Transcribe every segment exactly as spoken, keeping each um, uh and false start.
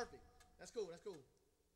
perfect. That's cool. That's cool.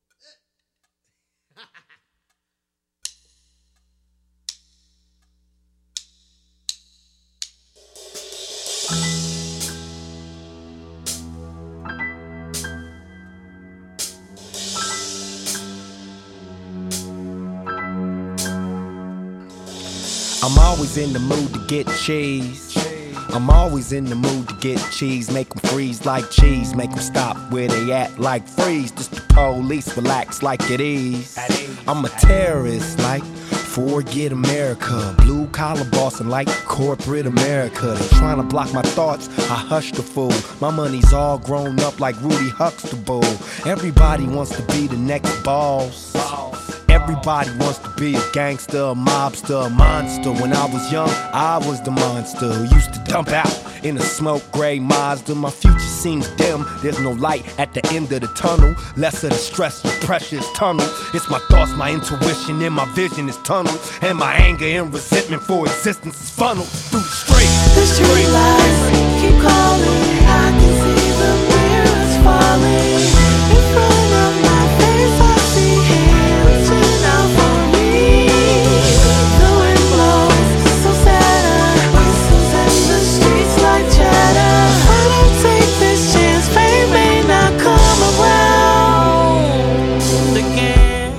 I'm always in the mood to get cheese. I'm always in the mood to get cheese. Make them freeze like cheese. Make them stop where they at like freeze. Just the police relax like it is. I'm a terrorist like forget America. Blue collar bossing like corporate America. They trying to block my thoughts, I hush the fool. My money's all grown up like Rudy Huxtable. Everybody wants to be the next boss. Everybody wants to be a gangster, a mobster, a monster. When I was young, I was the monster who used to dump out in a smoke gray Mazda. My future seems dim, there's no light at the end of the tunnel. Less of the stress, the pressure is tunnel. It's my thoughts, my intuition, and my vision is tunnel. And my anger and resentment for existence is funneled through the street. The street lights keep calling, I can see the mirrors falling. In front of my face I see him reaching out for me. The wind blows so sad, whistles in the streets like chatter. I don't take this chance, fame may not come around again.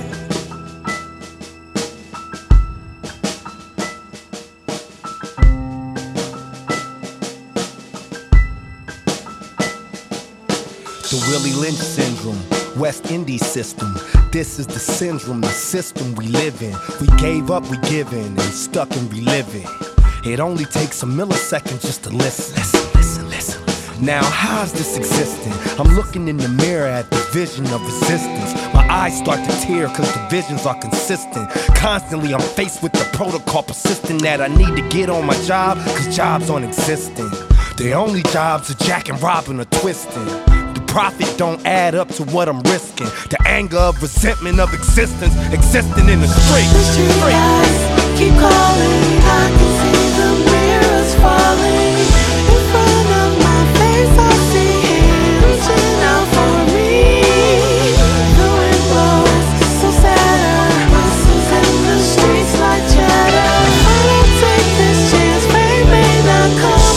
The Willie Lynch syndrome, West Indies system. This is the syndrome, the system we live in. We gave up, we given, and stuck and reliving. It only takes a millisecond just to listen. Listen, listen, listen. Now, how's this existing? I'm looking in the mirror at the vision of resistance. My eyes start to tear cause the visions are consistent. Constantly I'm faced with the protocol persistent that I need to get on my job cause jobs aren't existing. The only jobs are jacking, robbing, or twisting. Profit don't add up to what I'm risking. The anger of resentment of existence existing in the street. The street lights keep calling, I can see the mirrors falling. In front of my face I see him reaching out for me. The wind blows so sad, whistles in the streets like chatter. I don't take this chance, fame may not come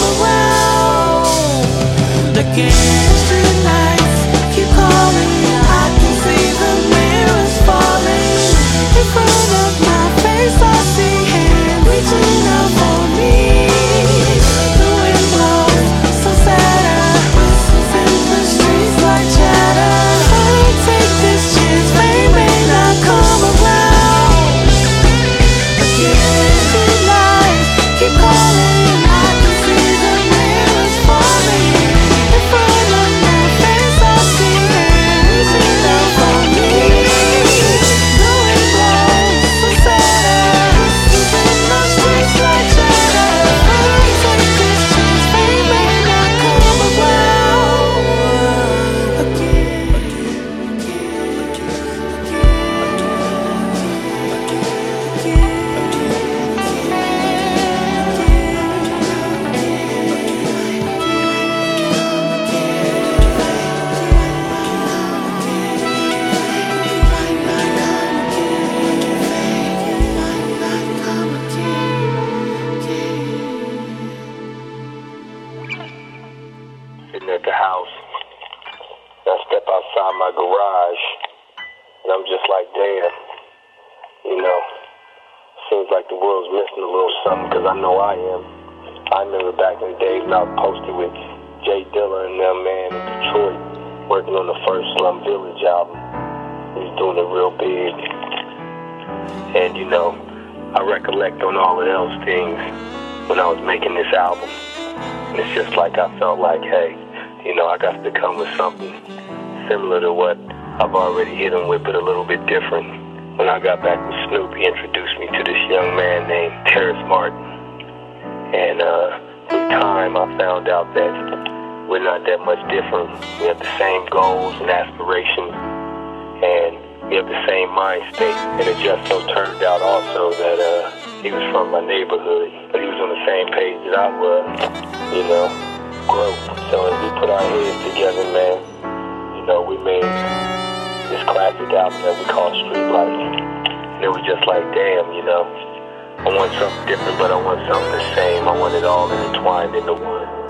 around again. At the house, I step outside my garage, and I'm just like, damn, you know, seems like the world's missing a little something, because I know I am. I remember back in the days when I was posted with Jay Dilla and them, man, in Detroit, working on the first Slum Village album. He was doing it real big. And, you know, I recollect on all of those things when I was making this album. And it's just like I felt like, hey, you know, I got to come with something similar to what I've already hit him with, but a little bit different. When I got back with Snoop, he introduced me to this young man named Terrace Martin. And uh, with time, I found out that we're not that much different. We have the same goals and aspirations, and we have the same mind state. And it just so turned out also that uh, he was from my neighborhood, but he was on the same page that I was, you know. Growth. So as we put our heads together, man, you you know, we made this classic album that we call Street Life. And it was just like, damn, you know, I want something different, but I want something the same. I want it all intertwined into one.